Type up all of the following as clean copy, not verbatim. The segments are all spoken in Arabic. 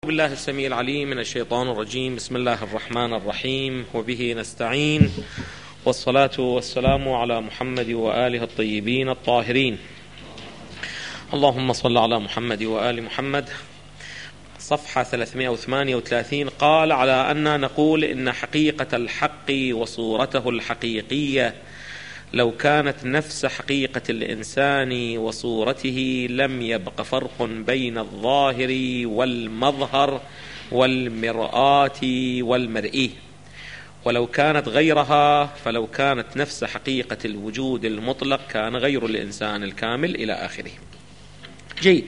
بالله السميع العليم من الشيطان الرجيم. بسم الله الرحمن الرحيم، وبه نستعين، والصلاة والسلام على محمد وآله الطيبين الطاهرين. اللهم صل على محمد وآل محمد. صفحة 338. قال: على أن نقول إن حقيقة الحق وصورته الحقيقية لو كانت نفس حقيقة الإنسان وصورته لم يبق فرق بين الظاهر والمظهر والمرآة والمرئي، ولو كانت غيرها فلو كانت نفس حقيقة الوجود المطلق كان غير الإنسان الكامل إلى آخره. جيد.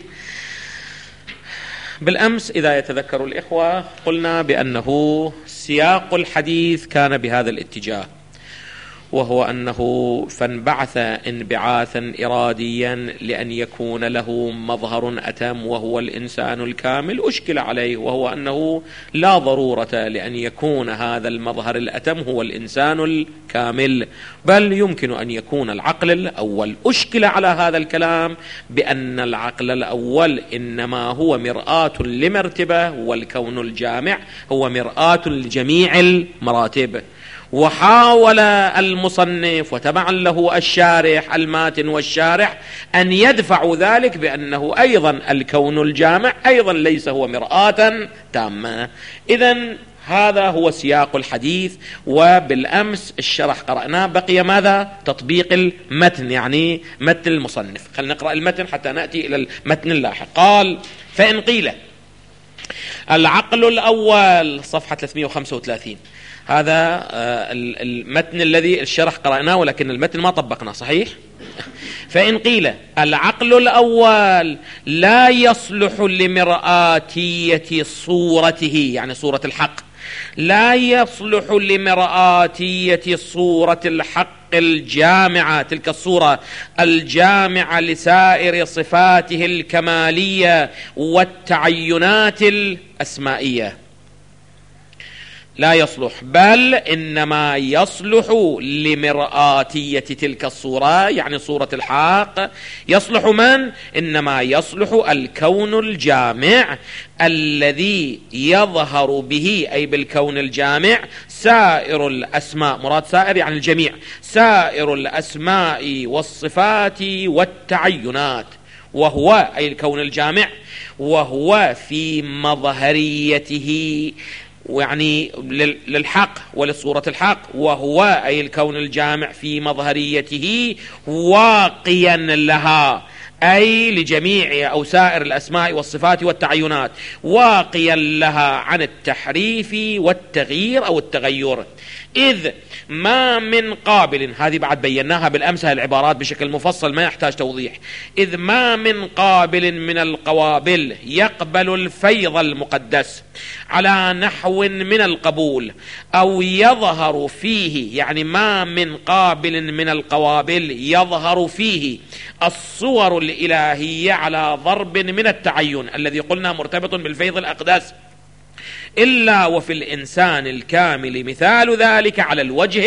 بالأمس إذا يتذكر الإخوة قلنا بأنه سياق الحديث كان بهذا الاتجاه، وهو أنه فانبعث انبعاثا إراديا لأن يكون له مظهر أتم وهو الإنسان الكامل. أشكل عليه، وهو أنه لا ضرورة لأن يكون هذا المظهر الأتم هو الإنسان الكامل، بل يمكن أن يكون العقل الأول. أشكل على هذا الكلام بأن العقل الأول إنما هو مرآة لمرتبة، والكون الجامع هو مرآة لجميع المراتب. وحاول المصنف وتبعا له الشارح الماتن والشارح أن يدفعوا ذلك بأنه أيضا الكون الجامع أيضا ليس هو مرآة تامة. إذن هذا هو سياق الحديث. وبالأمس الشرح قرأناه، بقي ماذا؟ تطبيق المتن، يعني متن المصنف. خلينا نقرأ المتن حتى نأتي إلى المتن اللاحق. قال: فإن قيل العقل الأول، صفحة 335. هذا المتن الذي الشرح قرأناه، ولكن المتن ما طبقناه، صحيح؟ فإن قيل العقل الأول لا يصلح لمرآتية صورته، يعني صورة الحق، لا يصلح لمرآتية صورة الحق الجامعة، تلك الصورة الجامعة لسائر صفاته الكمالية والتعينات الأسمائية. لا يصلح، بل إنما يصلح لمرآتية تلك الصورة، يعني صورة الحق. يصلح من؟ إنما يصلح الكون الجامع الذي يظهر به، أي بالكون الجامع، سائر الأسماء، مراد سائر يعني الجميع، سائر الأسماء والصفات والتعينات، وهو أي الكون الجامع، وهو في مظهريته، يعني للحق ولصورة الحق، وهو أي الكون الجامع في مظهريته واقيا لها، أي لجميع أو سائر الأسماء والصفات والتعينات، واقيا لها عن التحريف والتغيير أو التغير. إذ ما من قابل، هذه بعد بيناها بالأمس، العبارات بشكل مفصل ما يحتاج توضيح. إذ ما من قابل من القوابل يقبل الفيض المقدس على نحو من القبول أو يظهر فيه، يعني ما من قابل من القوابل يظهر فيه الصور الإلهية على ضرب من التعين الذي قلنا مرتبط بالفيض الأقدس، إلا وفي الإنسان الكامل مثال ذلك على الوجه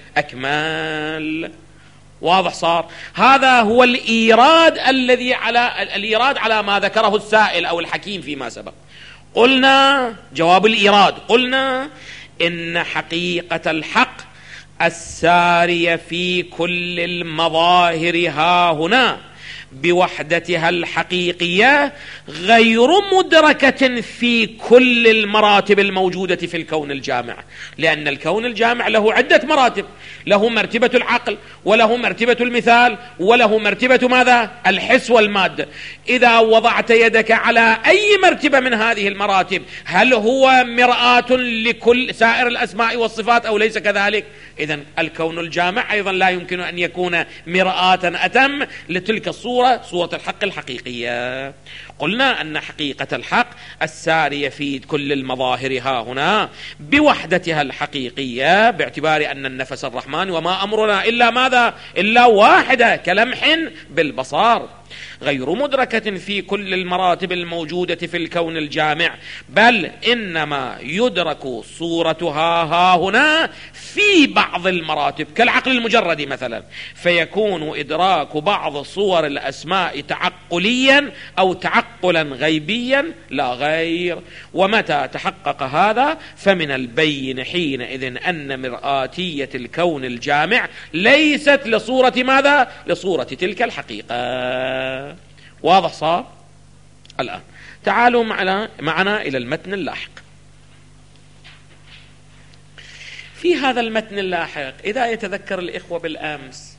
الأكمل. واضح صار؟ هذا هو الإيراد الذي على ما ذكره السائل أو الحكيم فيما سبق. قلنا جواب الإيراد، قلنا إن حقيقة الحق السارية في كل المظاهر ها هنا بوحدتها الحقيقية غير مدركة في كل المراتب الموجودة في الكون الجامع، لأن الكون الجامع له عدة مراتب، له مرتبة العقل، وله مرتبة المثال، وله مرتبة ماذا؟ الحس والمادة. إذا وضعت يدك على أي مرتبة من هذه المراتب، هل هو مرآة لكل سائر الأسماء والصفات أو ليس كذلك؟ إذن الكون الجامع أيضا لا يمكن أن يكون مرآة أتم لتلك الصورة، صورة الحق الحقيقية. قلنا أن حقيقة الحق السارية في كل المظاهر ها هنا بوحدتها الحقيقية، باعتبار أن النفس الرحمن وما أمرنا إلا ماذا؟ إلا واحدة كلمح بالبصار. غير مدركة في كل المراتب الموجودة في الكون الجامع، بل إنما يدرك صورتها ها هنا في بعض المراتب كالعقل المجرد مثلا، فيكون إدراك بعض صور الأسماء تعقليا أو تعقلا غيبيا لا غير. ومتى تحقق هذا فمن البين حينئذ أن مرآتية الكون الجامع ليست لصورة ماذا؟ لصورة تلك الحقيقة. واضح صار؟ الآن تعالوا معنا إلى المتن اللاحق. في هذا المتن اللاحق إذا يتذكر الإخوة بالأمس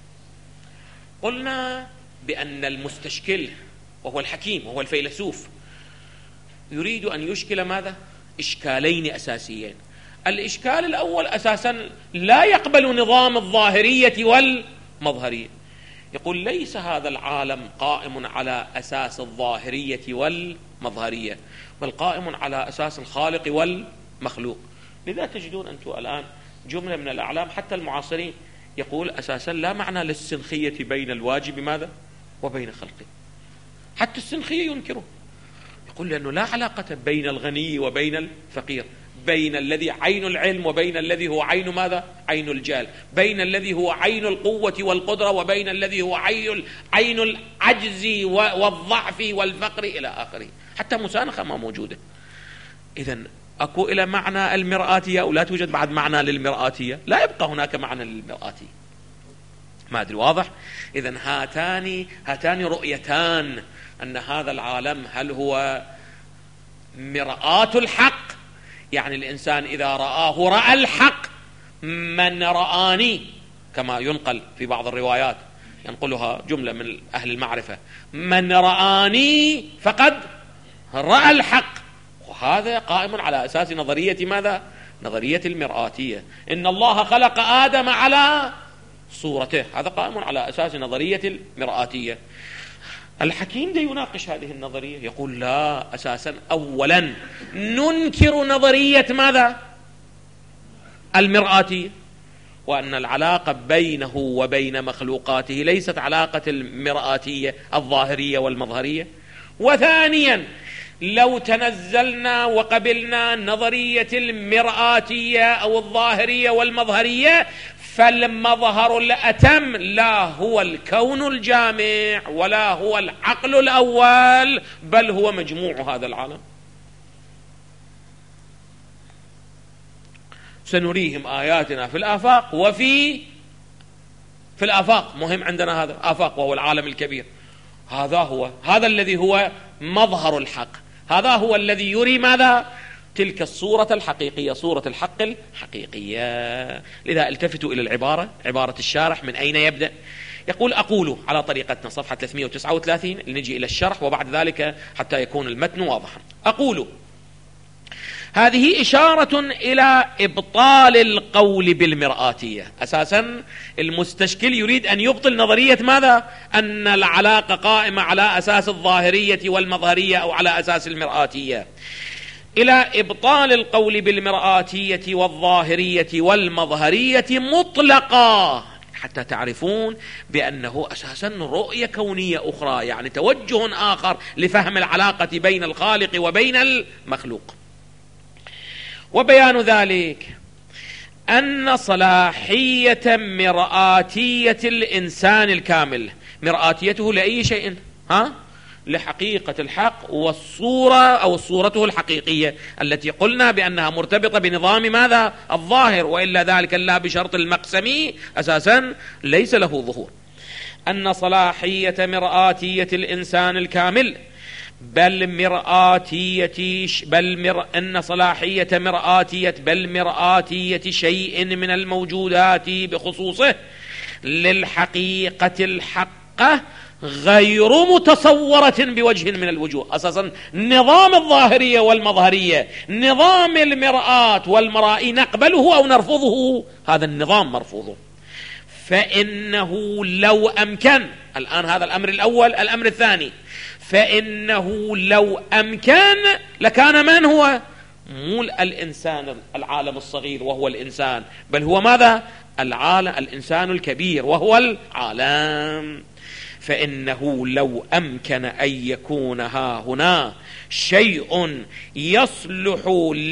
قلنا بأن المستشكل وهو الحكيم وهو الفيلسوف يريد أن يشكل ماذا؟ إشكالين أساسيين. الإشكال الأول أساسا لا يقبل نظام الظاهرية والمظهرية، يقول ليس هذا العالم قائم على أساس الظاهرية والمظهرية، بل قائم على أساس الخالق والمخلوق. لذا تجدون أنتم الآن جملة من الأعلام حتى المعاصرين يقول أساسا لا معنى للسنخية بين الواجب ماذا؟ وبين خلقه. حتى السنخية ينكره، يقول لأنه لا علاقة بين الغني وبين الفقير، بين الذي عين العلم وبين الذي هو عين ماذا؟ عين الجهل، بين الذي هو عين القوة والقدرة وبين الذي هو عين العجز والضعف والفقر إلى آخره. حتى مسانخة ما موجودة. إذن أكو إلى معنى المرآتية أو لا توجد بعد معنى للمرآتية؟ لا يبقى هناك معنى للمرآتية. ما أدري واضح؟ إذن هاتان رؤيتان، أن هذا العالم هل هو مرآة الحق، يعني الإنسان إذا رآه رأى الحق، من رآني كما ينقل في بعض الروايات ينقلها جملة من أهل المعرفة، من رآني فقد رأى الحق. وهذا قائم على أساس نظرية ماذا؟ نظرية المرآتية. إن الله خلق آدم على صورته، هذا قائم على أساس نظرية المرآتية. الحكيم ده يناقش هذه النظرية، يقول لا، أساسا أولا ننكر نظرية ماذا؟ المرآتية، وأن العلاقة بينه وبين مخلوقاته ليست علاقة المرآتية الظاهرية والمظهرية. وثانيا لو تنزلنا وقبلنا نظرية المرآتية أو الظاهرية والمظهرية، فالمظهر الأتم لا هو الكون الجامع ولا هو العقل الأول، بل هو مجموع هذا العالم. سنريهم آياتنا في الآفاق وفي الآفاق، مهم عندنا هذا آفاق وهو العالم الكبير. هذا الذي هو مظهر الحق، هذا هو الذي يري ماذا؟ تلك الصورة الحقيقية، صورة الحق الحقيقية. لذا التفتوا إلى عبارة الشارح من أين يبدأ. يقول أقول على طريقتنا صفحة 339، نجي إلى الشرح وبعد ذلك حتى يكون المتن واضحا. أقول هذه إشارة إلى إبطال القول بالمرآتية. أساسا المستشكل يريد أن يبطل نظرية ماذا؟ أن العلاقة قائمة على أساس الظاهرية والمظهرية أو على أساس المرآتية، إلى إبطال القول بالمرآتية والظاهرية والمظهرية مطلقا، حتى تعرفون بأنه أساسا رؤية كونية أخرى، يعني توجه آخر لفهم العلاقة بين الخالق وبين المخلوق. وبيان ذلك أن صلاحية مرآتية الإنسان الكامل، مرآتيته لأي شيء؟ لحقيقة الحق والصورة أو صورته الحقيقية التي قلنا بأنها مرتبطة بنظام ماذا؟ الظاهر، وإلا ذلك لا بشرط المقسمي أساسا ليس له ظهور. أن صلاحية مرآتية الإنسان الكامل أن صلاحية مرآتية شيء من الموجودات بخصوصه للحقيقة الحقة غير متصورة بوجه من الوجوه. أساسا نظام الظاهرية والمظهرية، نظام المرآة والمرائي نقبله أو نرفضه، هذا النظام مرفوض. فإنه لو أمكن، الآن هذا الأمر الأول. الأمر الثاني، فإنه لو أمكن لكان من هو؟ مو الإنسان العالم الصغير وهو الإنسان، بل هو ماذا؟ الإنسان الكبير وهو العالم. فإنه لو أمكن أن يكون هنا شيء يصلح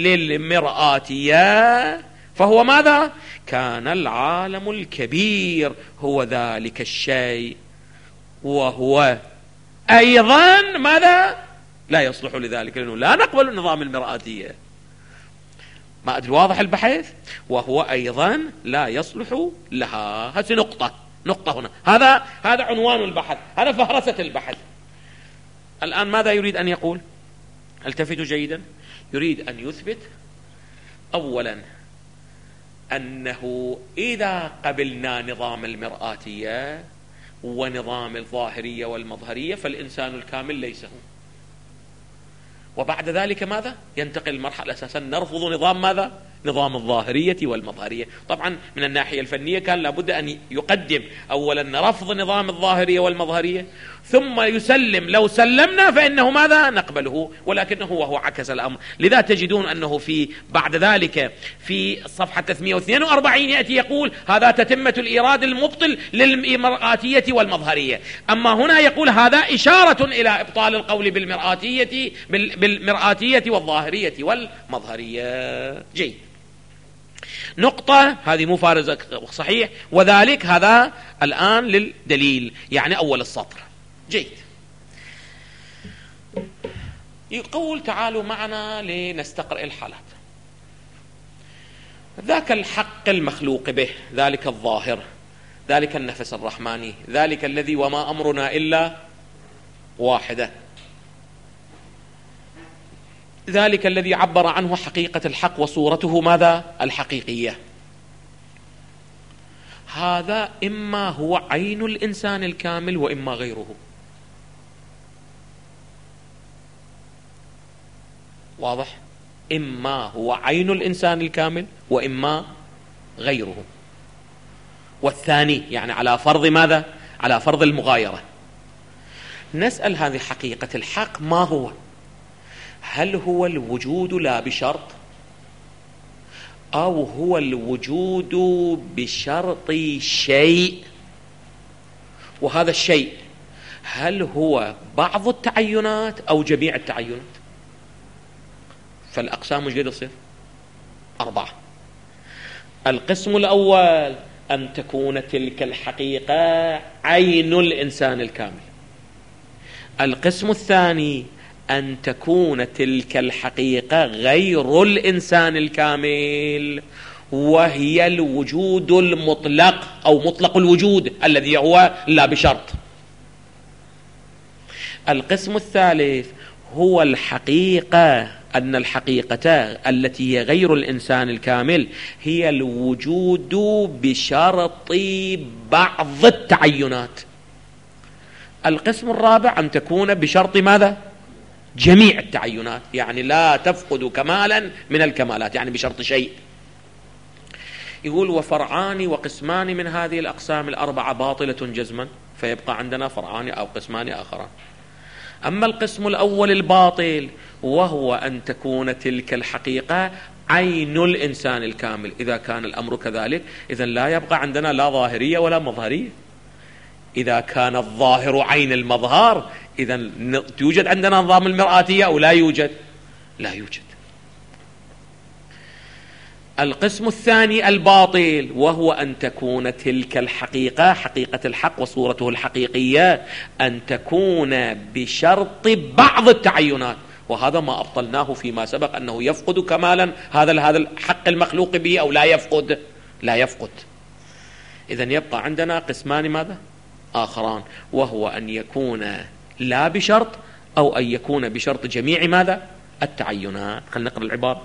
للمرآتية فهو ماذا؟ كان العالم الكبير هو ذلك الشيء، وهو أيضا ماذا؟ لا يصلح لذلك، لأنه لا نقبل النظام المرآتية. ما أدري واضح البحث؟ وهو أيضا لا يصلح لها. هذه نقطة هنا. هذا عنوان البحث، هذا فهرسة البحث. الآن ماذا يريد أن يقول؟ التفتوا جيدا. يريد أن يثبت أولا أنه إذا قبلنا نظام المرآتية ونظام الظاهرية والمظهرية فالإنسان الكامل ليس هو. وبعد ذلك ماذا؟ ينتقل المرحلة أساسا نرفض نظام ماذا؟ نظام الظاهرية والمظهرية. طبعا من الناحية الفنية كان لابد أن يقدم أولا رفض نظام الظاهرية والمظهرية، ثم يسلم. لو سلمنا فإنه ماذا؟ نقبله. ولكنه وهو عكس الأمر. لذا تجدون أنه بعد ذلك في صفحة 342 يأتي يقول هذا تتمة الإيراد المبطل للمرآتية والمظهرية. أما هنا يقول هذا إشارة إلى إبطال القول بالمرآتية والظاهرية والمظهرية. جيد. نقطة هذه مفارزة صحيح. وذلك هذا الآن للدليل، يعني أول السطر. جيد. يقول تعالوا معنا لنستقرأ الحالات. ذاك الحق المخلوق به، ذلك الظاهر، ذلك النفس الرحماني، ذلك الذي وما أمرنا إلا واحدة، ذلك الذي عبر عنه حقيقة الحق وصورته ماذا؟ الحقيقية. هذا إما هو عين الإنسان الكامل وإما غيره. واضح؟ إما هو عين الإنسان الكامل وإما غيره. والثاني يعني على فرض ماذا؟ على فرض المغايرة. نسأل هذه حقيقة الحق ما هو؟ هل هو الوجود لا بشرط، أو هو الوجود بشرط شيء؟ وهذا الشيء هل هو بعض التعينات أو جميع التعينات؟ فالأقسام مش قد تصير 4. القسم الأول أن تكون تلك الحقيقة عين الإنسان الكامل. القسم الثاني أن تكون تلك الحقيقة غير الإنسان الكامل، وهي الوجود المطلق أو مطلق الوجود الذي هو لا بشرط. القسم الثالث هو الحقيقة، أن الحقيقة التي هي غير الإنسان الكامل هي الوجود بشرط بعض التعينات. القسم الرابع أن تكون بشرط ماذا؟ جميع التعينات، يعني لا تفقد كمالا من الكمالات، يعني بشرط شيء. يقول وفرعان وقسمان من هذه الأقسام 4 باطلة جزما، فيبقى عندنا فرعان أو قسمان آخران. أما القسم الأول الباطل وهو أن تكون تلك الحقيقة عين الإنسان الكامل. إذا كان الأمر كذلك إذن لا يبقى عندنا لا ظاهرية ولا مظهرية. إذا كان الظاهر عين المظهر إذن يوجد عندنا نظام المرآتية أو لا يوجد؟ لا يوجد. القسم الثاني الباطل وهو أن تكون تلك الحقيقة، حقيقة الحق وصورته الحقيقية، أن تكون بشرط بعض التعينات، وهذا ما أبطلناه فيما سبق أنه يفقد كمالا هذا الحق المخلوق به أو لا يفقد. لا يفقد. إذن يبقى عندنا قسمان ماذا؟ آخران، وهو أن يكون لا بشرط أو أن يكون بشرط جميع ماذا؟ التعينات. خلينا نقرأ العبارة.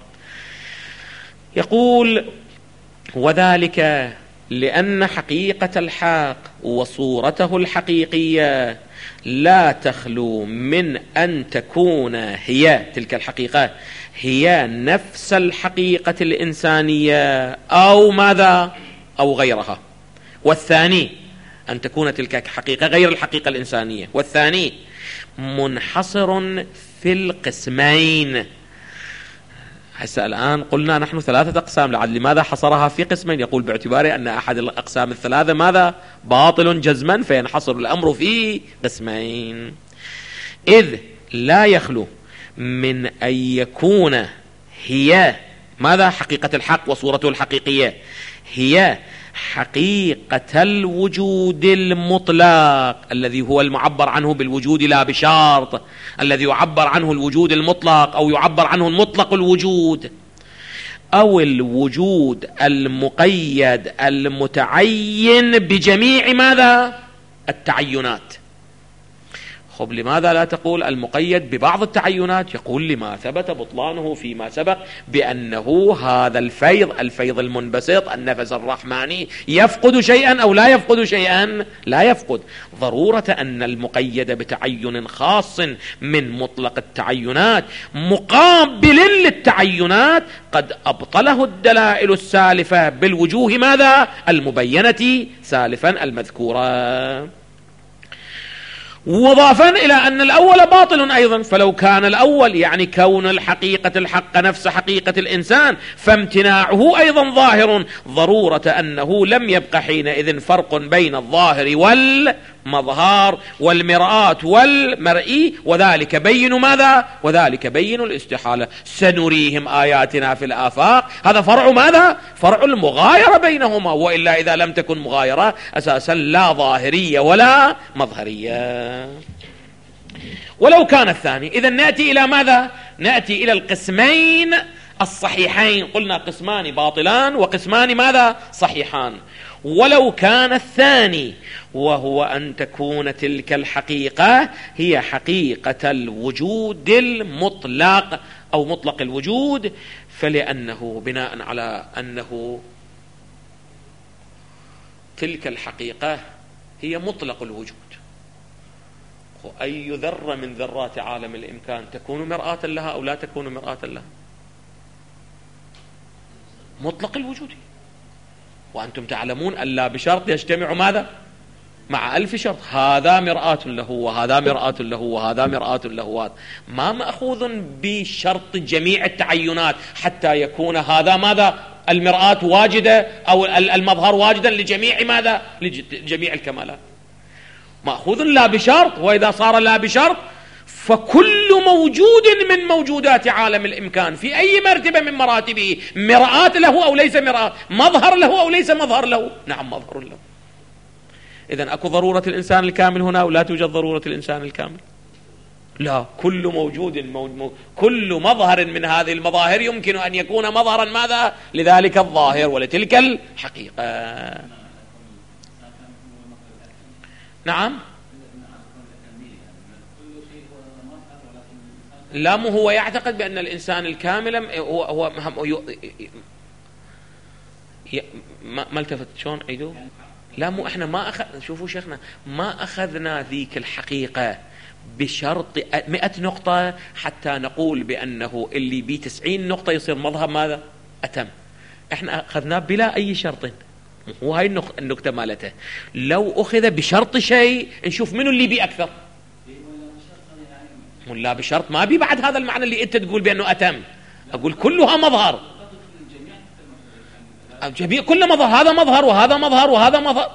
يقول وذلك لأن حقيقة الحق وصورته الحقيقية لا تخلو من أن تكون هي تلك الحقيقة هي نفس الحقيقة الإنسانية أو ماذا؟ أو غيرها. والثاني أن تكون تلك الحقيقة غير الحقيقة الإنسانية. والثاني منحصر في القسمين. هسه الآن قلنا نحن 3 أقسام، لماذا حصرها في قسمين؟ يقول باعتبار أن أحد الأقسام ال3 ماذا؟ باطل جزما، فينحصر الأمر في قسمين. إذ لا يخلو من أن يكون هي ماذا؟ حقيقة الحق وصورته الحقيقية هي حقيقة الوجود المطلق الذي هو المعبر عنه بالوجود لا بشرط، الذي يعبر عنه الوجود المطلق أو يعبر عنه المطلق الوجود، أو الوجود المقيد المتعين بجميع ماذا؟ التعينات. خب لماذا لا تقول المقيد ببعض التعينات؟ يقول لما ثبت بطلانه فيما سبق بأنه هذا الفيض المنبسط النفس الرحماني يفقد شيئا أو لا يفقد شيئا؟ لا يفقد. ضرورة أن المقيد بتعين خاص من مطلق التعينات مقابل للتعينات قد أبطله الدلائل السالفة بالوجوه ماذا؟ المبينة سالفا المذكورة. وضافا إلى أن الأول باطل أيضا، فلو كان الأول يعني كون الحقيقة الحق نفس حقيقة الإنسان فامتناعه أيضا ظاهر، ضرورة أنه لم يبق حينئذ فرق بين الظاهر والمظهر والمرآة والمرئي، وذلك بين ماذا؟ وذلك بين الاستحالة. سنريهم آياتنا في الآفاق، هذا فرع ماذا؟ فرع المغايرة بينهما، وإلا إذا لم تكن مغايرة أساسا لا ظاهرية ولا مظهرية. ولو كان الثاني، إذا نأتي إلى ماذا؟ نأتي إلى القسمين الصحيحين. قلنا قسمان باطلان وقسمان ماذا؟ صحيحان. ولو كان الثاني وهو أن تكون تلك الحقيقة هي حقيقة الوجود المطلق أو مطلق الوجود، فلأنه بناء على أنه تلك الحقيقة هي مطلق الوجود، أي ذرة من ذرات عالم الإمكان تكون مرآة لها أو لا تكون مرآة لها؟ مطلق الوجود. وأنتم تعلمون أن لا بشرط يجتمع ماذا؟ مع 1000 شرط. هذا مرآة له وهذا مرآة له وهذا مرآة له، ما مأخوذ بشرط جميع التعينات حتى يكون هذا ماذا؟ المرآة واجدة أو المظهر واجدا لجميع ماذا؟ لجميع الكمالات. مأخوذ لا بشرط، وإذا صار لا بشرط فكل موجود من موجودات عالم الإمكان في أي مرتبة من مراتبه مرآة له أو ليس مرآة، مظهر له أو ليس مظهر له؟ نعم مظهر له. إذن أكو ضرورة الإنسان الكامل هنا أو لا توجد ضرورة الإنسان الكامل؟ لا، كل موجود كل مظهر من هذه المظاهر يمكن أن يكون مظهرا ماذا؟ لذلك الظاهر ولتلك الحقيقة. نعم. لا، هو يعتقد بأن الإنسان الكامل هو ما التفت شلون عيدوا؟ لا، مو احنا ما شوفوا شيخنا، ما أخذنا ذيك الحقيقة بشرط 100 نقطة حتى نقول بأنه اللي ب 90 نقطة يصير مظهر ماذا؟ أتم. احنا أخذناه بلا أي شرط، وهي النقطة مالته. لو أخذ بشرط شيء نشوف منو اللي بي أكثر. لا بشرط ما بي بعد هذا المعنى اللي أنت تقول بأنه أتم. أقول كلها مظهر، جميع كل مظهر، هذا مظهر وهذا مظهر وهذا مظهر.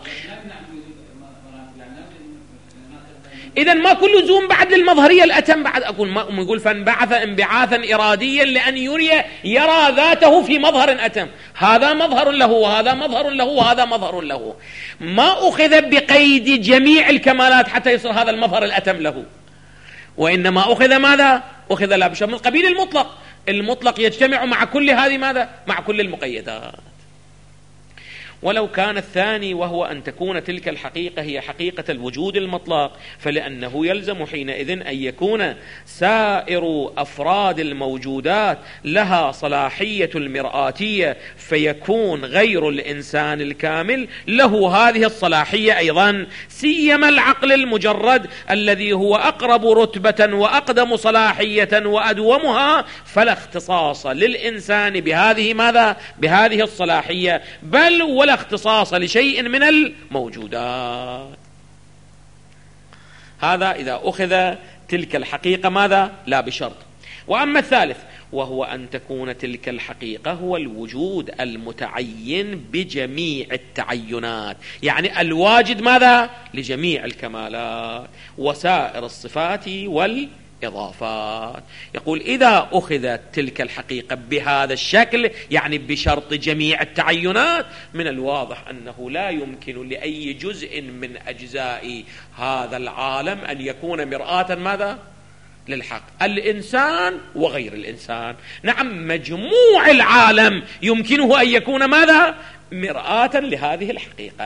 إذن ما كل زوم بعد للمظهرية الأتم بعد. يقول فانبعث انبعاثا إراديا لأن يرى ذاته في مظهر أتم. هذا مظهر له وهذا مظهر له وهذا مظهر له، ما أخذ بقيد جميع الكمالات حتى يصير هذا المظهر الأتم له، وإنما أخذ ماذا؟ أخذ لا بشرط من قبيل المطلق. المطلق يجتمع مع كل هذه ماذا؟ مع كل المقيدات. ولو كان الثاني وهو أن تكون تلك الحقيقة هي حقيقة الوجود المطلق، فلأنه يلزم حينئذ أن يكون سائر أفراد الموجودات لها صلاحية المرآتية، فيكون غير الإنسان الكامل له هذه الصلاحية أيضا، سيما العقل المجرد الذي هو أقرب رتبة وأقدم صلاحية وأدومها، فلا اختصاص للإنسان بهذه ماذا؟ بهذه الصلاحية، بل ولا اختصاص لشيء من الموجودات. هذا إذا أخذ تلك الحقيقة ماذا؟ لا بشرط. وأما الثالث وهو أن تكون تلك الحقيقة هو الوجود المتعين بجميع التعينات، يعني الواجد ماذا؟ لجميع الكمالات وسائر الصفات والإضافات. يقول إذا أخذت تلك الحقيقة بهذا الشكل، يعني بشرط جميع التعينات، من الواضح أنه لا يمكن لأي جزء من أجزاء هذا العالم أن يكون مرآة ماذا؟ للحق. الإنسان وغير الإنسان، نعم، مجموع العالم يمكنه أن يكون ماذا؟ مرآة لهذه الحقيقة.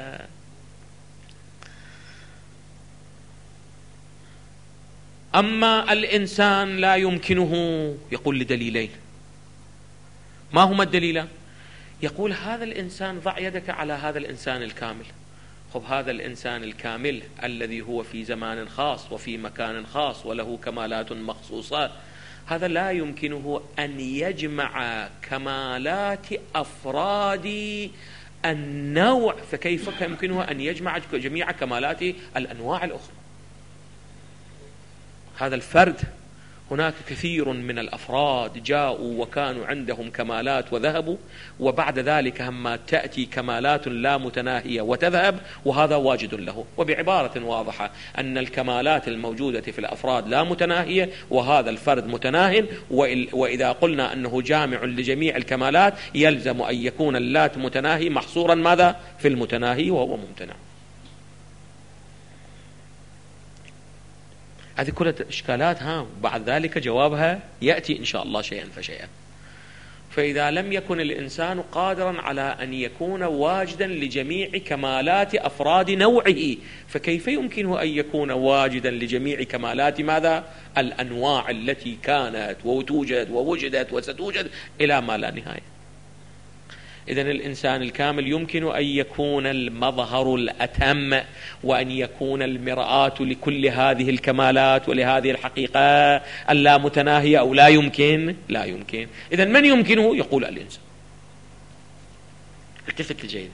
أما الإنسان لا يمكنه، يقول لدليلين. ما هما الدليلان؟ يقول هذا الإنسان، ضع يدك على هذا الإنسان الكامل. خب هذا الإنسان الكامل الذي هو في زمان خاص وفي مكان خاص وله كمالات مخصوصة، هذا لا يمكنه أن يجمع كمالات أفراد النوع، فكيف يمكنه أن يجمع جميع كمالات الأنواع الأخرى؟ هذا الفرد، هناك كثير من الأفراد جاءوا وكانوا عندهم كمالات وذهبوا، وبعد ذلك هم تأتي كمالات لا متناهية وتذهب، وهذا واجد له. وبعبارة واضحة أن الكمالات الموجودة في الأفراد لا متناهية، وهذا الفرد متناه، وإذا قلنا أنه جامع لجميع الكمالات يلزم أن يكون اللات متناهي محصورا ماذا؟ في المتناهي، وهو ممتنع. هذه كلها إشكالات، وبعد ذلك جوابها يأتي إن شاء الله شيئا فشيئا. فإذا لم يكن الإنسان قادرا على أن يكون واجدا لجميع كمالات أفراد نوعه، فكيف يمكنه أن يكون واجدا لجميع كمالات ماذا؟ الأنواع التي كانت وتوجد ووجدت وستوجد إلى ما لا نهاية. إذن الإنسان الكامل يمكن أن يكون المظهر الأتم، وأن يكون المرآة لكل هذه الكمالات ولهذه الحقيقة اللامتناهية، أو لا يمكن؟ لا يمكن. إذن من يمكنه؟ يقول الإنسان. التفت جيدا.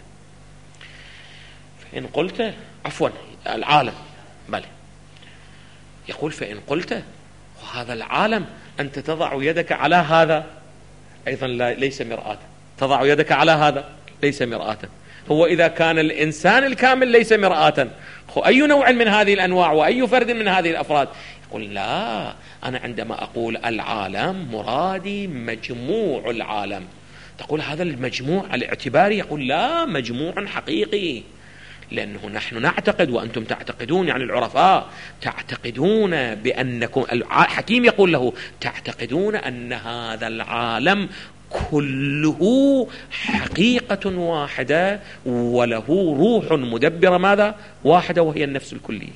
فإن قلت العالم، بل يقول فإن قلت وهذا العالم أنت تضع يدك على هذا، أيضا ليس مرآة. تضع يدك على هذا ليس مرآة. هو إذا كان الإنسان الكامل ليس مرآة، أي نوع من هذه الأنواع وأي فرد من هذه الأفراد؟ يقول لا، أنا عندما أقول العالم مرادي مجموع العالم. تقول هذا المجموع الاعتباري؟ يقول لا، مجموع حقيقي، لأنه نحن نعتقد وأنتم تعتقدون، يعني العرفاء تعتقدون بأنكم، الحكيم يقول له تعتقدون أن هذا العالم كله حقيقة واحدة وله روح مدبرة ماذا؟ واحدة، وهي النفس الكلية.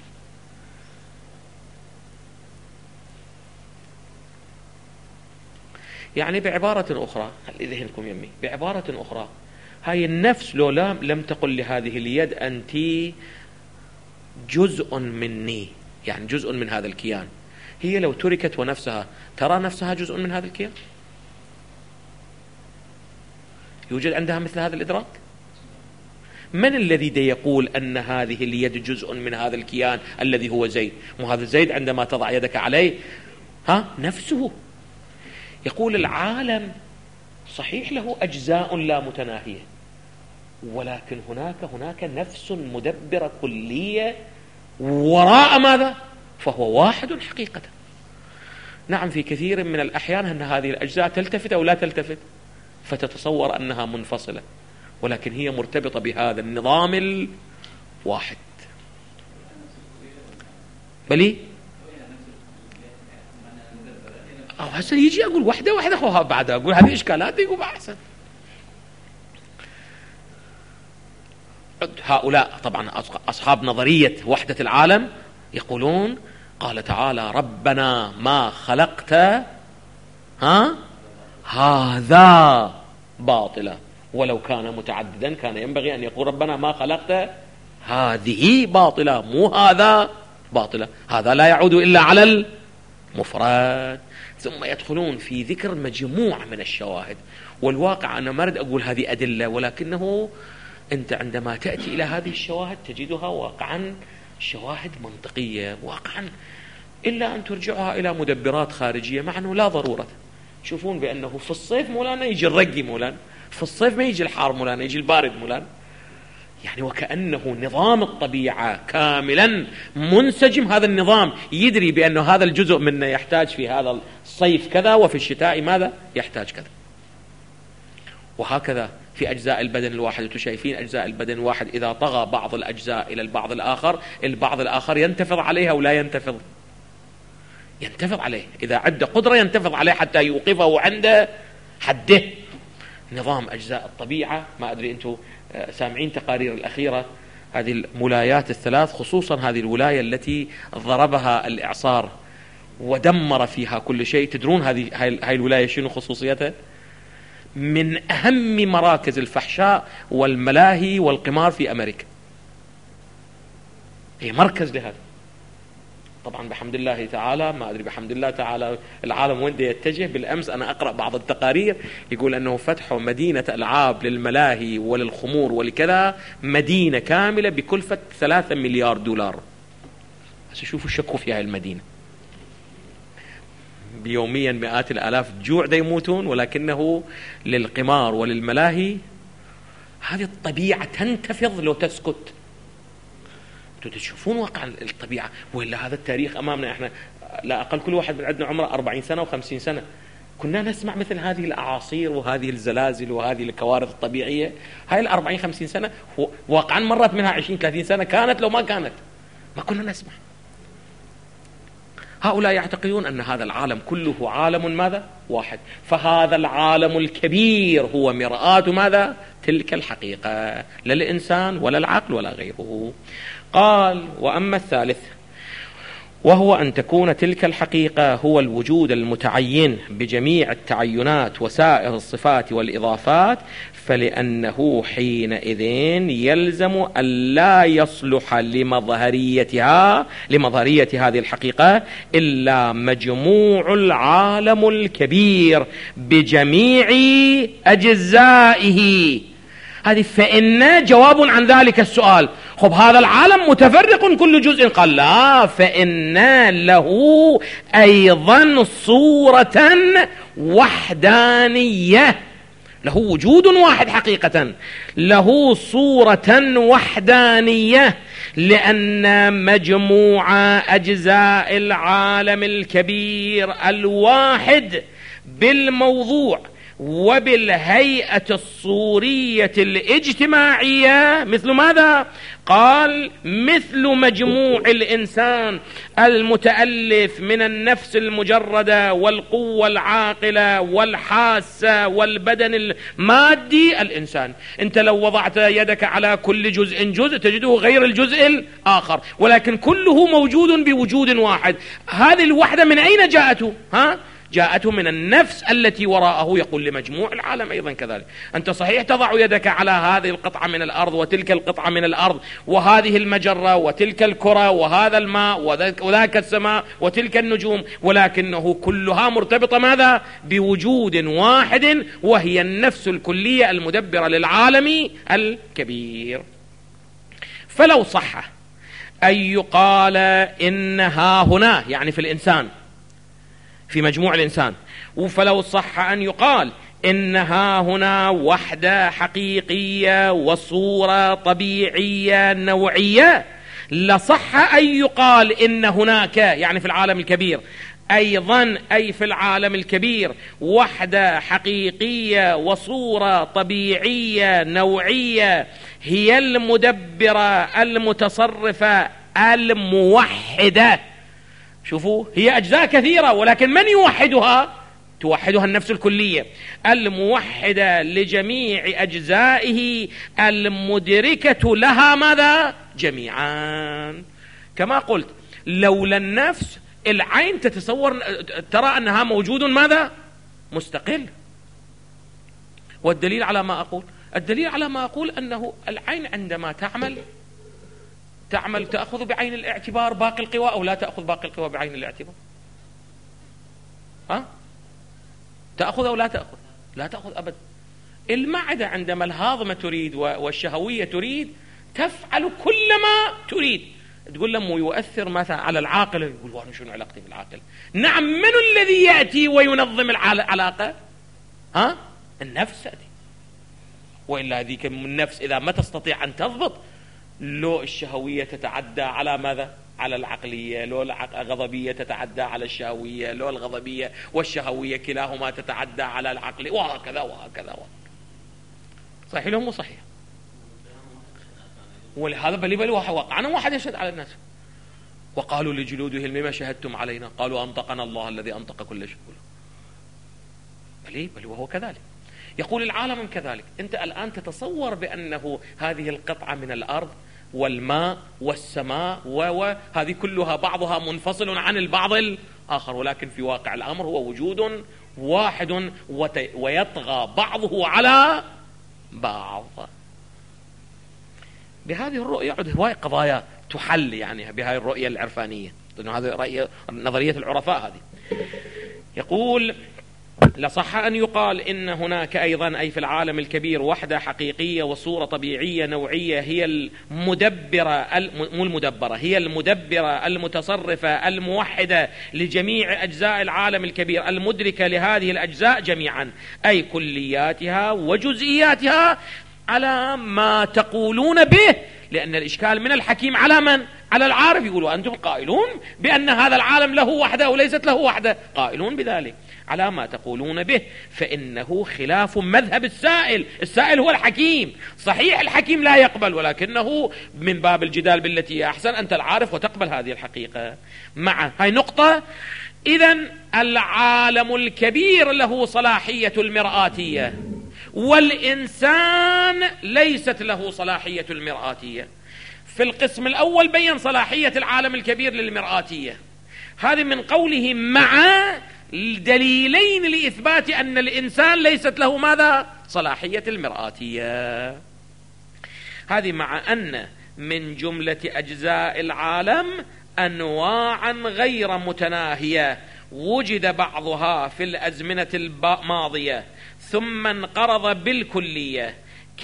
يعني بعبارة أخرى، خلي ذهنكم يمي، بعبارة أخرى، هاي النفس لو لم تقل لهذه اليد أنت جزء مني، يعني جزء من هذا الكيان، هي لو تركت ونفسها ترى نفسها جزء من هذا الكيان؟ يوجد عندها مثل هذا الإدراك؟ من الذي يقول أن هذه اليد جزء من هذا الكيان الذي هو زيد؟ وهذا زيد عندما تضع يدك عليه نفسه. يقول العالم صحيح له أجزاء لا متناهية، ولكن هناك نفس مدبرة كلية وراء ماذا؟ فهو واحد حقيقة. نعم، في كثير من الأحيان أن هذه الأجزاء تلتفت أو لا تلتفت، فتتصور أنها منفصلة، ولكن هي مرتبطة بهذا النظام الواحد. بلي أو هسه يجي أقول واحدة خوها بعد أقول هذه إشكالات، يقول أحسن. هؤلاء طبعا أصحاب نظرية وحدة العالم يقولون قال تعالى ربنا ما خلقت هذا باطلا، ولو كان متعددا كان ينبغي أن يقول ربنا ما خلقت هذه باطلا، مو هذا باطلا. هذا لا يعود إلا على المفرد. ثم يدخلون في ذكر مجموعة من الشواهد، والواقع أنا ما أريد أقول هذه أدلة، ولكنه أنت عندما تأتي إلى هذه الشواهد تجدها واقعا شواهد منطقية واقعا، إلا أن ترجعها إلى مدبرات خارجية، مع أنه لا ضرورة. تشوفون بأنه في الصيف مولانا يجي الرقي مولانا، في الصيف ما يجي الحار مولانا، يجي البارد مولانا. يعني وكأنه نظام الطبيعة كاملا منسجم. هذا النظام يدري بأنه هذا الجزء منه يحتاج في هذا الصيف كذا، وفي الشتاء ماذا يحتاج كذا، وهكذا في أجزاء البدن الواحد. وانتم شايفين أجزاء البدن الواحد إذا طغى بعض الأجزاء إلى البعض الآخر، البعض الآخر ينتفض عليها ولا ينتفض، ينتفض عليه. إذا عنده قدرة ينتفض عليه حتى يوقفه عند حده. نظام أجزاء الطبيعة. ما أدري أنتم سامعين تقارير الأخيرة هذه المولايات الثلاث، خصوصا هذه الولاية التي ضربها الإعصار ودمر فيها كل شيء. تدرون هاي الولاية شنو خصوصيتها؟ من أهم مراكز الفحشاء والملاهي والقمار في أمريكا، هي مركز لهذا. طبعا بحمد الله تعالى، ما أدري بحمد الله تعالى العالم وين يتجه. بالأمس أنا أقرأ بعض التقارير يقول أنه فتحوا مدينة ألعاب للملاهي وللخمور ولكذا، مدينة كاملة بكلفة 3 مليار دولار. بس شوفوا شكوا في هاي المدينة، بيوميا مئات الآلاف جوع دا يموتون، ولكنه للقمار وللملاهي. هذه الطبيعة تنتفض لو تسكت. تشوفون واقع الطبيعة، وإلا هذا التاريخ أمامنا. إحنا لا أقل كل واحد من عندنا عمره 40 سنة و50 سنة كنا نسمع مثل هذه الأعاصير وهذه الزلازل وهذه الكوارث الطبيعية. هاي 40-50 سنة واقعا مرت منها 20-30 سنة، كانت لو ما كانت ما كنا نسمع. هؤلاء يعتقدون أن هذا العالم كله عالم ماذا؟ واحد. فهذا العالم الكبير هو مرآة ماذا؟ تلك الحقيقة، لا الإنسان ولا العقل ولا غيره. قال: وأما الثالث وهو أن تكون تلك الحقيقة هو الوجود المتعين بجميع التعينات وسائر الصفات والإضافات، فلأنه حينئذ يلزم أن لا يصلح لمظهرية هذه الحقيقة إلا مجموع العالم الكبير بجميع أجزائه. هذه فإن جواب عن ذلك السؤال. خب هذا العالم متفرق كل جزء، قال لا، فإن له أيضا صورة وحدانية، له وجود واحد حقيقة، له صورة وحدانية، لأن مجموع أجزاء العالم الكبير الواحد بالموضوع وبالهيئة الصورية الاجتماعية مثل ماذا؟ قال: مثل مجموع الإنسان المتألف من النفس المجردة والقوة العاقلة والحاسة والبدن المادي. الإنسان أنت لو وضعت يدك على كل جزء تجده غير الجزء الآخر، ولكن كله موجود بوجود واحد. هذه الوحدة من أين جاءته؟ جاءته من النفس التي وراءه. يقول لمجموع العالم أيضا كذلك. أنت صحيح تضع يدك على هذه القطعة من الأرض وتلك القطعة من الأرض وهذه المجرة وتلك الكرة وهذا الماء وذاك السماء وتلك النجوم، ولكنه كلها مرتبطة ماذا؟ بوجود واحد، وهي النفس الكلية المدبرة للعالم الكبير. فلو صح أن يقال إنها هنا، يعني في الإنسان، في مجموع الإنسان، فلو صح أن يقال إنها هنا وحدة حقيقية وصورة طبيعية نوعية، لصح أن يقال إن هناك، يعني في العالم الكبير أيضا، أي في العالم الكبير، وحدة حقيقية وصورة طبيعية نوعية هي المدبرة المتصرفة الموحدة. شوفوا، هي أجزاء كثيرة، ولكن من يوحدها؟ توحدها النفس الكلية الموحدة لجميع أجزائه المدركة لها ماذا؟ جميعا. كما قلت، لولا النفس العين تتصور ترى أنها موجود ماذا؟ مستقل. والدليل على ما أقول، الدليل على ما أقول أنه العين عندما تعمل تأخذ بعين الاعتبار باقي القوى أو لا تأخذ باقي القوى بعين الاعتبار؟ تأخذ أو لا تأخذ؟ لا تأخذ أبدا. المعدة عندما الهاضمة تريد والشهوية تريد تفعل كل ما تريد، تقول لما يؤثر مثلا على العاقل يقول وانا شنو علاقتي بالعاقل؟ نعم، من الذي يأتي وينظم العلاقة؟ النفس تأتي. وإلا هذيك النفس إذا ما تستطيع أن تضبط، لو الشهوية تتعدى على ماذا؟ على العقلية، لو الغضبية تتعدى على الشهوية، لو الغضبية والشهوية كلاهما تتعدى على العقل، وهكذا وهكذا. صحيح لهم وصحيح. ولهذا بل وقعنا واحد يشهد على الناس. وقالوا لجلودهم لما شهدتم علينا؟ قالوا أنطقنا الله الذي أنطق كل شيء. بل وهو كذلك. يقول العالم كذلك. أنت الآن تتصور بأنه هذه القطعة من الأرض والماء والسماء وهذه كلها بعضها منفصل عن البعض الآخر، ولكن في واقع الأمر هو وجود واحد ويطغى بعضه على بعض. بهذه الرؤية هواي قضايا تحل يعني بهذه الرؤية العرفانية. هذه نظرية العرفاء هذه. يقول لصح أن يقال إن هناك أيضا أي في العالم الكبير وحدة حقيقية وصورة طبيعية نوعية هي المدبرة، مو المدبرة، هي المدبرة المتصرفة الموحدة لجميع أجزاء العالم الكبير، المدركة لهذه الأجزاء جميعا أي كلياتها وجزئياتها على ما تقولون به. لأن الإشكال من الحكيم على من؟ على العارف. يقولوا أنتم قائلون بأن هذا العالم له وحدة وليست له وحدة، قائلون بذلك على ما تقولون به، فإنه خلاف مذهب السائل. السائل هو الحكيم، صحيح الحكيم لا يقبل، ولكنه من باب الجدال بالتي هي أحسن، أنت العارف وتقبل هذه الحقيقة. مع هاي نقطة. إذن العالم الكبير له صلاحية المرآتية، والإنسان ليست له صلاحية المرآتية. في القسم الأول بين صلاحية العالم الكبير للمرآتية، هذه من قوله مع دليلين لإثبات أن الإنسان ليست له ماذا؟ صلاحية المرآتية. هذه مع أن من جملة أجزاء العالم أنواعا غير متناهية وجد بعضها في الأزمنة الماضية ثم انقرض بالكلية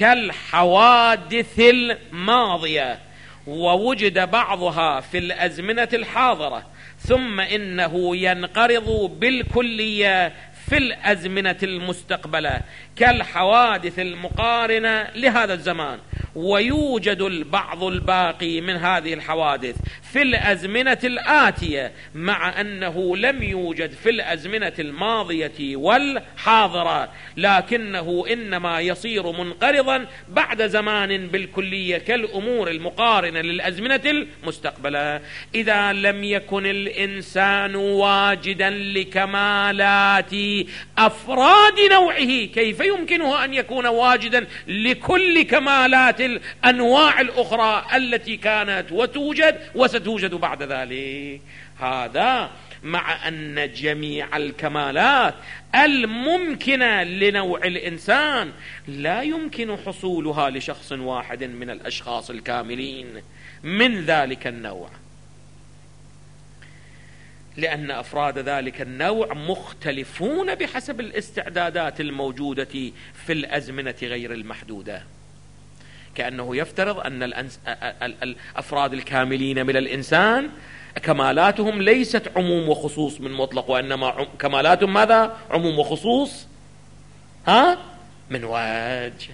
كالحوادث الماضية، ووجد بعضها في الأزمنة الحاضرة ثم إنه ينقرض بالكلية في الأزمنة المستقبلة كالحوادث المقارنة لهذا الزمان، ويوجد البعض الباقي من هذه الحوادث في الأزمنة الآتية مع أنه لم يوجد في الأزمنة الماضية والحاضرة، لكنه إنما يصير منقرضا بعد زمان بالكلية كالأمور المقارنة للأزمنة المستقبلة. إذا لم يكن الإنسان واجدا لكمالات أفراد نوعه، كيف يمكنه أن يكون واجدا لكل كمالات الأنواع الأخرى التي كانت وتوجد وستوجد بعد ذلك؟ هذا مع أن جميع الكمالات الممكنة لنوع الإنسان لا يمكن حصولها لشخص واحد من الأشخاص الكاملين من ذلك النوع، لأن أفراد ذلك النوع مختلفون بحسب الاستعدادات الموجودة في الأزمنة غير المحدودة. كأنه يفترض أن الأفراد الكاملين من الإنسان كمالاتهم ليست عموم وخصوص من مطلق، وإنما كمالاتهم ماذا؟ عموم وخصوص من وجه.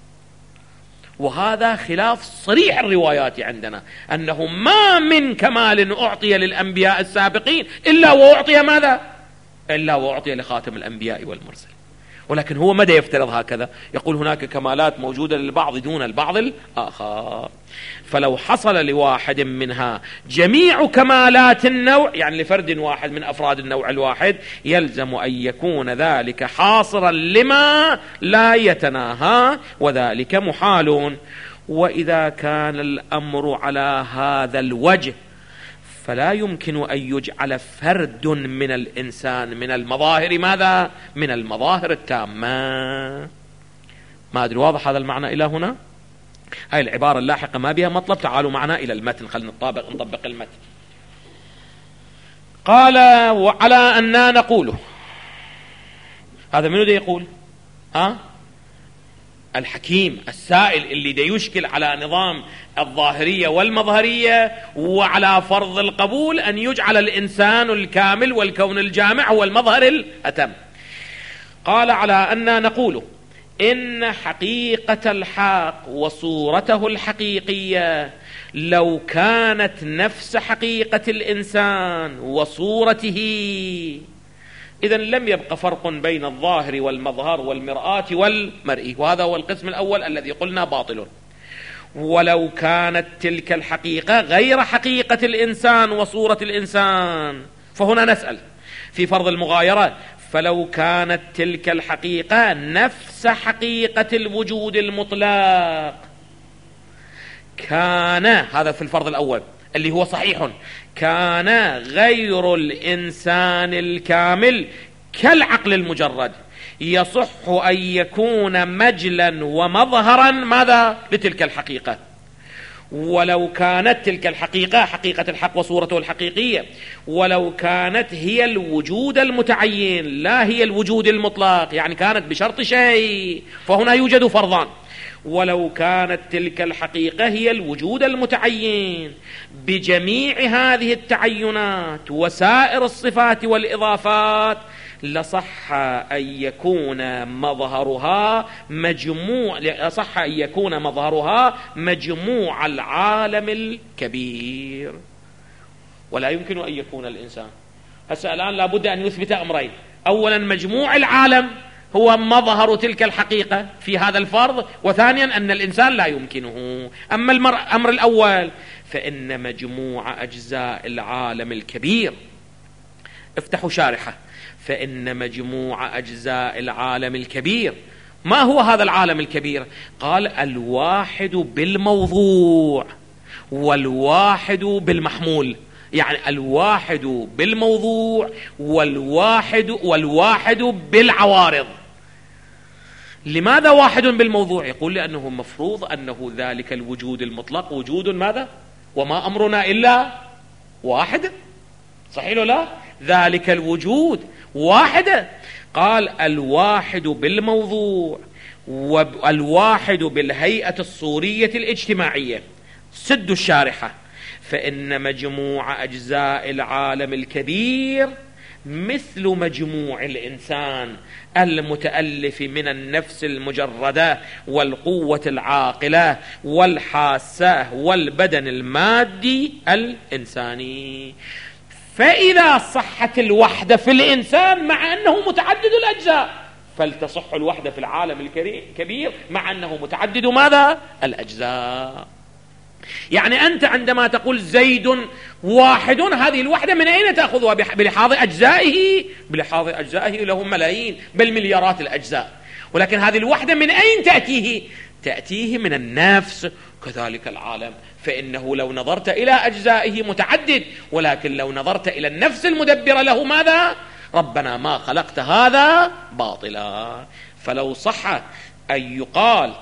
وهذا خلاف صريح الروايات عندنا، أنه ما من كمال أعطي للأنبياء السابقين إلا وأعطي ماذا؟ إلا وأعطي لخاتم الأنبياء والمرسلين. ولكن هو ماذا يفترض هكذا؟ يقول هناك كمالات موجودة للبعض دون البعض الآخر، فلو حصل لواحد منها جميع كمالات النوع، يعني لفرد واحد من أفراد النوع الواحد، يلزم أن يكون ذلك حاصرا لما لا يتناهى، وذلك محال. وإذا كان الأمر على هذا الوجه فلا يمكن أن يجعل فرد من الإنسان من المظاهر ماذا؟ من المظاهر التامة. ما أدري واضح هذا المعنى إلى هنا؟ هاي العبارة اللاحقة ما بها مطلب، تعالوا معنا إلى المتن، خلينا نطبق المتن. قال وعلى أننا نقوله، هذا منو ده يقول؟ الحكيم السائل اللي دا يشكل على نظام الظاهرية والمظهرية وعلى فرض القبول أن يجعل الإنسان الكامل والكون الجامع هو المظهر الأتم. قال على أن نقول إن حقيقة الحق وصورته الحقيقية لو كانت نفس حقيقة الإنسان وصورته إذن لم يبق فرق بين الظاهر والمظهر والمرآة والمرئي، وهذا هو القسم الأول الذي قلنا باطل. ولو كانت تلك الحقيقة غير حقيقة الإنسان وصورة الإنسان، فهنا نسأل في فرض المغايرة، فلو كانت تلك الحقيقة نفس حقيقة الوجود المطلق كان، هذا في الفرض الأول اللي هو صحيح، كان غير الإنسان الكامل كالعقل المجرد يصح أن يكون مجلا ومظهرا ماذا لتلك الحقيقة. ولو كانت تلك الحقيقة حقيقة الحق وصورته الحقيقية، ولو كانت هي الوجود المتعين لا هي الوجود المطلق، يعني كانت بشرط شيء، فهنا يوجد فرضان. ولو كانت تلك الحقيقة هي الوجود المتعين بجميع هذه التعينات وسائر الصفات والإضافات لصح أن يكون مظهرها مجموع العالم الكبير، ولا يمكن أن يكون الإنسان. هسه الآن لابد أن يثبت أمرين: أولا مجموع العالم هو مظهر تلك الحقيقة في هذا الفرض، وثانيا أن الإنسان لا يمكنه. أما الأمر الأول فإن مجموع أجزاء العالم الكبير، افتحوا شارحة، فإن مجموع أجزاء العالم الكبير، ما هو هذا العالم الكبير؟ قال الواحد بالموضوع والواحد بالمحمول، يعني الواحد بالموضوع والواحد بالعوارض. لماذا واحد بالموضوع؟ يقول لأنه مفروض أنه ذلك الوجود المطلق وجود ماذا؟ وما أمرنا إلا واحد، صحيح ولا لا؟ ذلك الوجود واحد. قال الواحد بالموضوع والواحد بالهيئة الصورية الاجتماعية. سد الشارحة، فإن مجموع أجزاء العالم الكبير مثل مجموع الإنسان المتألف من النفس المجردة والقوة العاقلة والحاسة والبدن المادي الإنساني. فإذا صحت الوحدة في الإنسان مع أنه متعدد الأجزاء، فلتصح الوحدة في العالم الكبير مع أنه متعدد ماذا؟ الأجزاء. يعني أنت عندما تقول زيد واحد، هذه الوحدة من أين تأخذها؟ بلحاظ أجزائه، بلحاظ أجزائه له ملايين بل مليارات الأجزاء، ولكن هذه الوحدة من أين تأتيه؟ تأتيه من النفس. كذلك العالم، فإنه لو نظرت إلى أجزائه متعدد، ولكن لو نظرت إلى النفس المدبرة له ماذا؟ ربنا ما خلقت هذا باطلا. فلو صح أن يقال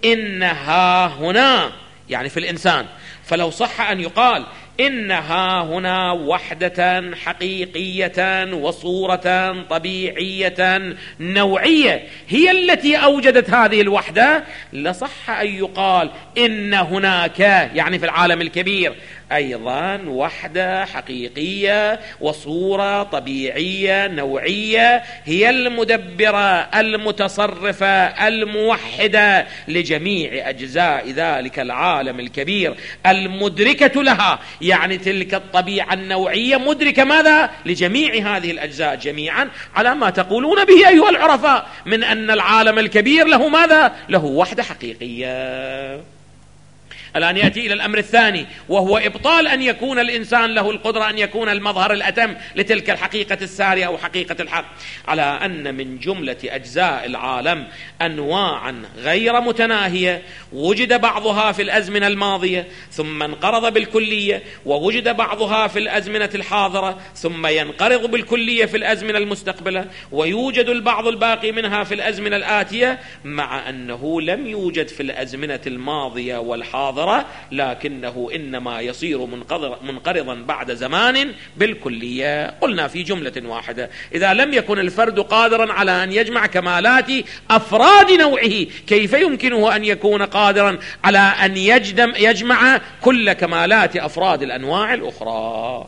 إنها هنا، يعني في الإنسان، فلو صح أن يقال إنها هنا وحدة حقيقية وصورة طبيعية نوعية هي التي أوجدت هذه الوحدة، لصح أن يقال إن هناك، يعني في العالم الكبير، أيضا وحدة حقيقية وصورة طبيعية نوعية هي المدبرة المتصرفة الموحدة لجميع أجزاء ذلك العالم الكبير المدركة لها، يعني تلك الطبيعة النوعية مدركة ماذا؟ لجميع هذه الأجزاء جميعا، على ما تقولون به أيها العرفاء من أن العالم الكبير له ماذا؟ له وحدة حقيقية. الآن يأتي إلى الأمر الثاني، وهو إبطال أن يكون الإنسان له القدرة أن يكون المظهر الأتم لتلك الحقيقة السارية أو حقيقة الحق، على أن من جملة أجزاء العالم أنواعا غير متناهية وجد بعضها في الأزمنة الماضية ثم انقرض بالكلية، ووجد بعضها في الأزمنة الحاضرة ثم ينقرض بالكلية في الأزمنة المستقبلة، ويوجد البعض الباقي منها في الأزمنة الآتية، مع أنه لم يوجد في الأزمنة الماضية والحاضرة مناظرة، لكنه إنما يصير منقرضا بعد زمان بالكلية. قلنا في جملة واحدة: إذا لم يكن الفرد قادرا على أن يجمع كمالات أفراد نوعه، كيف يمكنه أن يكون قادرا على أن يجمع كل كمالات أفراد الأنواع الأخرى؟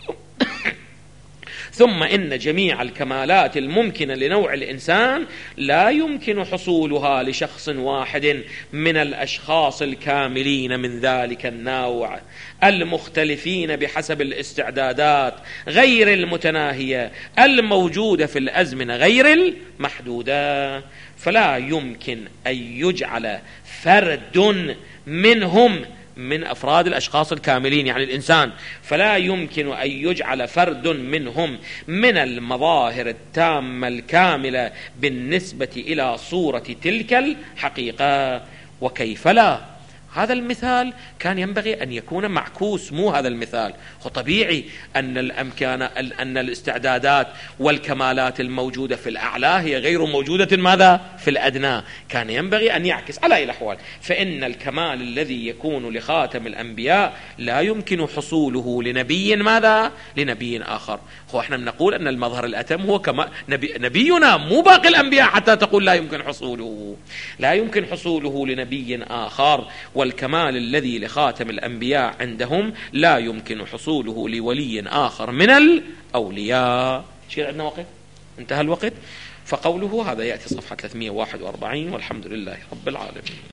ثم إن جميع الكمالات الممكنة لنوع الإنسان لا يمكن حصولها لشخص واحد من الأشخاص الكاملين من ذلك النوع المختلفين بحسب الاستعدادات غير المتناهية الموجودة في الأزمنة غير المحدودة. فلا يمكن أن يجعل فرد منهم من أفراد الأشخاص الكاملين، يعني الإنسان، فلا يمكن أن يجعل فرد منهم من المظاهر التامة الكاملة بالنسبة إلى صورة تلك الحقيقة. وكيف لا؟ هذا المثال كان ينبغي أن يكون معكوس، مو هذا المثال. طبيعي أن الأمكان أن الاستعدادات والكمالات الموجودة في الأعلى هي غير موجودة ماذا؟ في الأدنى. كان ينبغي أن يعكس. على أي الأحوال، فإن الكمال الذي يكون لخاتم الأنبياء لا يمكن حصوله لنبي ماذا؟ لنبي آخر. احنا بنقول أن المظهر الأتم هو نبينا، مو باقي الأنبياء، حتى تقول لا يمكن حصوله. لا يمكن حصوله لنبي آخر. والكمال الذي لخاتم الأنبياء عندهم لا يمكن حصوله لولي آخر من الأولياء. شيء عندنا وقت؟ انتهى الوقت. فقوله هذا يأتي صفحة 341، والحمد لله رب العالمين.